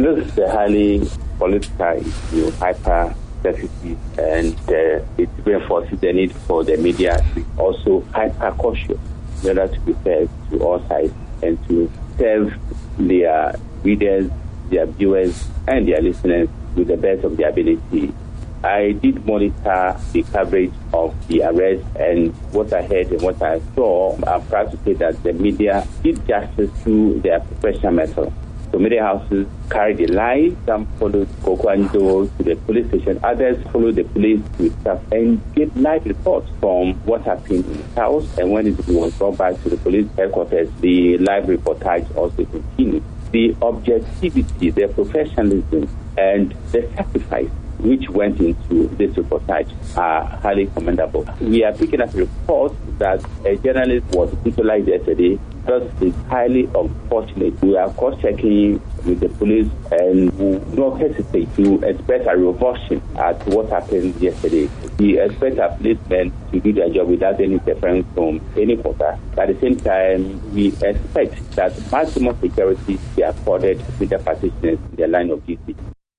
This is a highly political issue, hyper sensitive, and it reinforces the need for the media to be also hyper cautious in order to be fair to all sides and to serve their readers, their viewers, and their listeners with the best of their ability. I did monitor the coverage of the arrest, and what I heard and what I saw, I'm proud to say that the media did justice to their professional method. So media houses carried the line. Some followed Kokwanjo to the police station. Others followed the police with staff and gave live reports from what happened in the house. And when it was brought back to the police headquarters, the live reportage also continued. The objectivity, the professionalism, and the sacrifice which went into this reportage are highly commendable. We are picking up reports that a journalist was brutalized yesterday. That is highly unfortunate. We are cross-checking with the police and will not hesitate to express our revulsion at what happened yesterday. We expect our policemen to do their job without any interference from any quarter. At the same time, we expect that maximum security be accorded with the practitioners in their line of duty.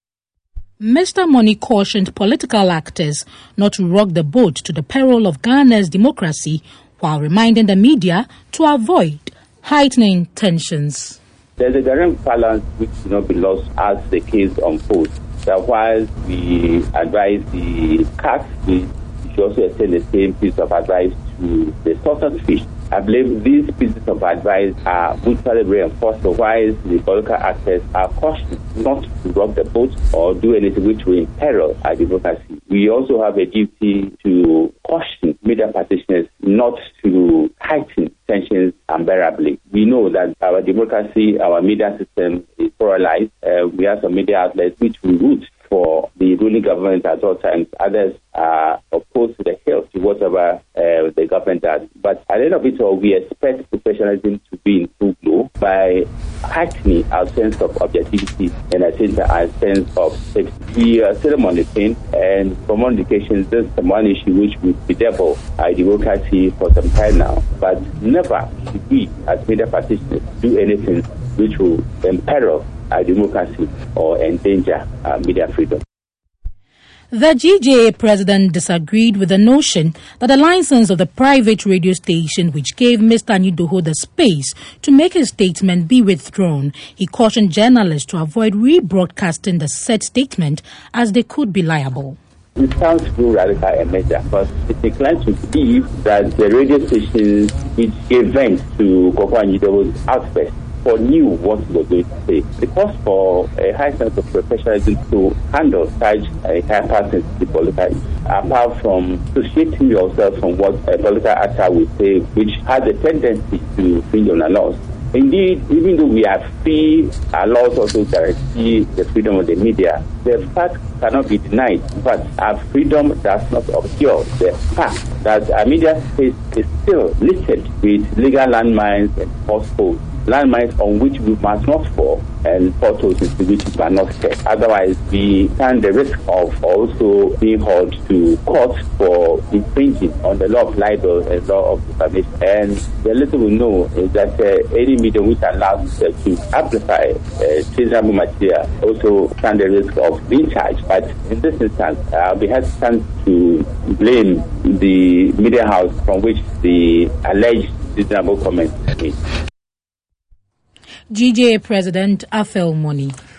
Mr. Money cautioned political actors not to rock the boat to the peril of Ghana's democracy, while reminding the media to avoid heightening tensions. There's a direct balance which should not be lost as the case unfolds. So while we advise the cat, we should also extend the same piece of advice to the salted fish. I believe these pieces of advice are mutually reinforced, while the political actors are cautioned not to rock the boat or do anything which will imperil our democracy. We also have a duty to caution media practitioners not to heighten tensions unbearably. We know that our democracy, our media system is pluralized. We have some media outlets which we root for the ruling government at all times. Others are opposed to the health to whatever the government does. But at the end of it all, we expect professionalism to be in full glow by heightening our sense of objectivity and our sense of safety. We are still monitoring, and from all indications, this is one issue which will bedevil our democracy for some time now. But never should we, as media practitioners, do anything which will imperil our democracy or endanger our media freedom. The GJA president disagreed with the notion that the license of the private radio station which gave Mr. Anidoho the space to make his statement be withdrawn. He cautioned journalists to avoid rebroadcasting the said statement as they could be liable. It sounds too radical and major, but it declines to believe that the radio stations which gave vent to Koko Anidoho's outburst knew what he was going to say. Because for a high sense of professionalism to handle such a hyper-sensitive political issue, apart from associating yourself from what a political actor would say, which has a tendency to infringe on the laws. Indeed, even though we are free, our laws also guarantee the freedom of the media. The fact cannot be denied, but our freedom does not obscure the fact that our media space is still listed with legal landmines and falsehoods. Landmines on which we must not fall and portals into which we must not step. Otherwise, we stand the risk of also being hauled to court for infringing on the law of libel and law of defamation. And the little we know is that any medium which allows to amplify treasonable material also stand the risk of being charged. But in this instance, I'll be hesitant to blame the media house from which the alleged treasonable comments are made. GJA President Afel Money.